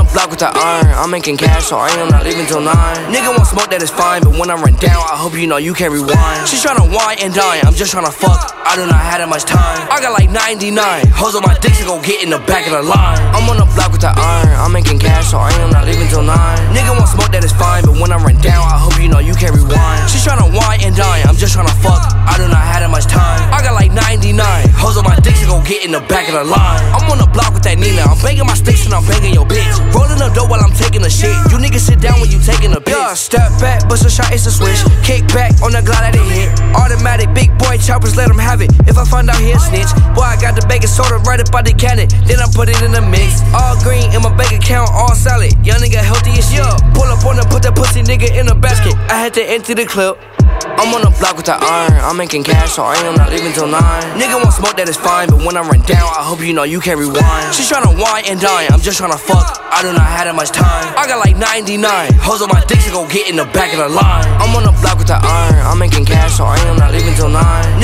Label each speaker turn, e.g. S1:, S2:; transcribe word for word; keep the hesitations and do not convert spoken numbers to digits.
S1: block with the iron. I'm making cash, so I ain't not leaving till nine. Nigga want smoke, that is fine, but when I run down, I hope you know you can't rewind. She's tryna wine and dine, I'm just tryna fuck. I do not have that much time. I got like ninety-nine hoes on my dick to go get in the back of the line. I'm on the block with the iron. I'm making cash, so I ain't not leaving till nine. Nigga want smoke, that is fine, but when I run down, I hope you know you can't rewind. She's tryna wine and dine, I'm just tryna fuck. I do not have that much time. I got like ninety-nine hoes on my dick to go get in the back of the line. I'm on the block with that Nina. I'm banging my sticks and I'm banging your bitch. Rolling up dough while I'm taking the shit. You niggas sit down when you taking a bitch. Yeah, step back, bust a shot, it's a switch. Kick back on the glide that it hit. Automatic, big boy choppers, let them have it. If I find out he a snitch, boy, I got the baking soda right up out the cannon. Then I put it in the mix. All green in my bank account, all solid. Young nigga healthy as shit. Pull up on the, put that pussy nigga in a basket. I had to empty the clip. I'm on the block with the iron. I'm making cash, so I ain't not leaving till nine. Nigga want smoke, that is fine, but when I run down, I hope you know you can't rewind. She's tryna wine and dine, I'm just tryna fuck. I do not have that much time. I got like ninety-nine hoes on my dick to go get in the back of the line. I'm on the block with the iron. I'm making cash, so I ain't not leaving till nine.